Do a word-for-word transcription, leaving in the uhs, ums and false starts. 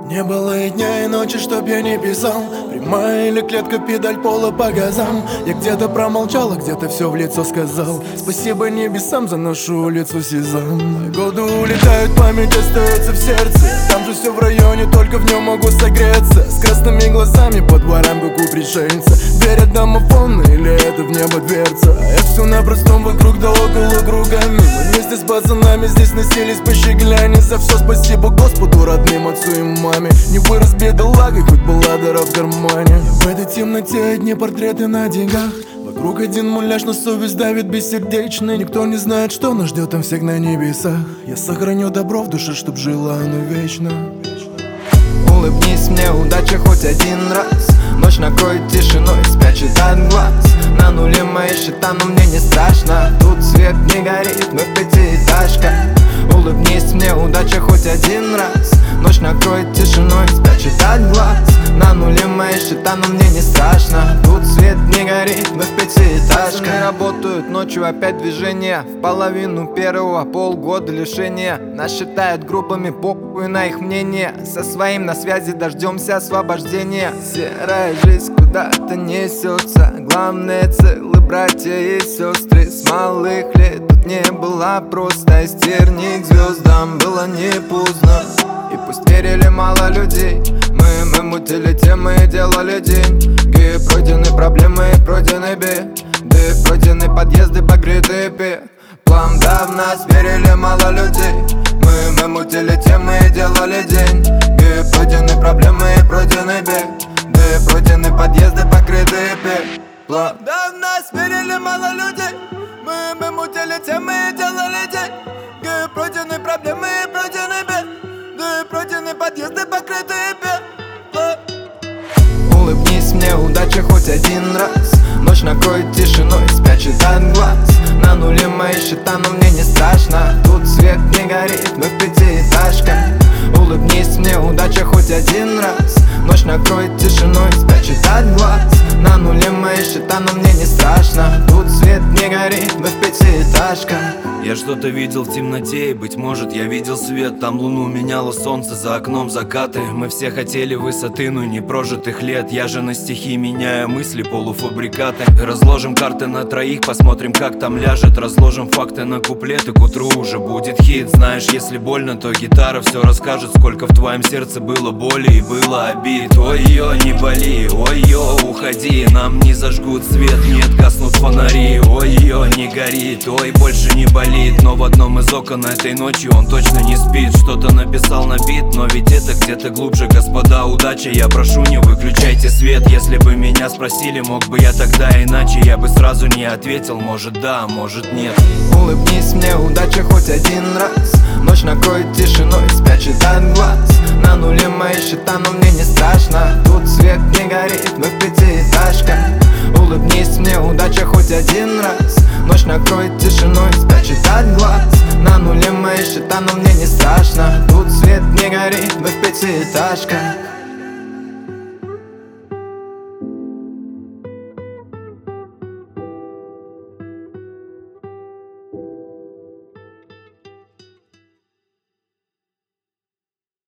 Не было и дня, и ночи, чтоб я не писал. Прямая или клетка, педаль пола по газам. Я где-то промолчал, а где-то все в лицо сказал. Спасибо небесам за нашу улицу Сезам. Годы улетают, память остается в сердце. Там же все в районе, только в нем могу согреться. С красными глазами по дворам, как у пришельца. Верят домофон или это в небо дверца. А это все на простом, вокруг да около кругами. Мы вместе с пацанами здесь носились по щегляне. За все спасибо Господу, родным, отцу и маме. Не вырос бедолагой, хоть была дыра в кармане. В этой темноте одни портреты на деньгах. Вокруг один муляж, на совесть давит бессердечно. Никто не знает, что нас ждет там всех на небесах. Я сохраню добро в душе, чтоб жило оно вечно. Улыбнись мне, удача, хоть один раз. Ночь накроет тишиной, спрячет от глаз. На нуле мои счета, но мне не страшно. Тут свет не горит, мы в пятиэтажках. Улыбнись мне, удача, хоть один раз. Ночь накроет тишиной, спрячет от глаз. На нуле мои счета, но мне не страшно. Тут свет не горит, мы в пятиэтажках. Пацаны работают, ночью опять движение. В половину первого полгода лишения. Нас считают группами, похуй на их мнение. Со своим на связи дождемся освобождения. Серая жизнь куда-то несется. Главные целы, братья и сестры. С малых лет тут не было просто. Стерни к звездам, было не поздно. И пусть верили мало людей. Мы, мы мутили темы и делали деньги. Пройдены проблемы и пройдены беды. Пройдены подъезды, покрытые пеплом. Да, в нас верили мало людей. Мы, мы мутили темы и делали деньги. Пройдены проблемы и пройдены беды. Пройдены подъезды, покрытые пеплом. Да, в нас верили мало людей. Мы, мы мутили темы и делали деньги. Пройдены проблемы и пройдены беды. Пройдены подъезды, покрытые пеплом. Улыбнись мне, удача, хоть один раз. Ночь накроет тишиной, спрячет от глаз. На нуле мои счета, но мне не страшно. Тут свет не горит, мы в пятиэтажках. Улыбнись мне, удача, хоть один раз. Ночь накроет тишиной, спрячет от глаз. На нуле мои счета, но мне не страшно. Тут свет не горит, мы в пятиэтажках. Я что-то видел в темноте, и, быть может, я видел свет. Там луну меняло солнце, за окном закаты. Мы все хотели высоты, но не прожитых лет. Я же на стихи меняю мысли, полуфабрикаты. Разложим карты на троих, посмотрим, как там ляжет. Разложим факты на куплеты, к утру уже будет хит. Знаешь, если больно, то гитара все расскажет. Сколько в твоем сердце было боли и было обид. Ой-ё, не боли, ой-ё, уходи. Нам не зажгут свет, нет, гаснут фонари. Ой-ё, не горит, ой, больше не болит. Но в одном из окон этой ночью он точно не спит. Что-то написал на бит, но ведь это где-то глубже. Господа, удача, я прошу, не выключайте свет. Если бы меня спросили, мог бы я тогда иначе. Я бы сразу не ответил, может да, может нет. Улыбнись мне, удача, хоть один раз. Ночь накроет тишиной, спрячет от глаз. На нуле мои счета, но мне не страшно. Тут свет не горит, мы в пятиэтажках. Улыбнись мне, удача, хоть один раз. Ночь накроет тишиной, спрячет от глаз. На нуле мои счета, но мне не страшно. Тут свет не горит, мы в пятиэтажках.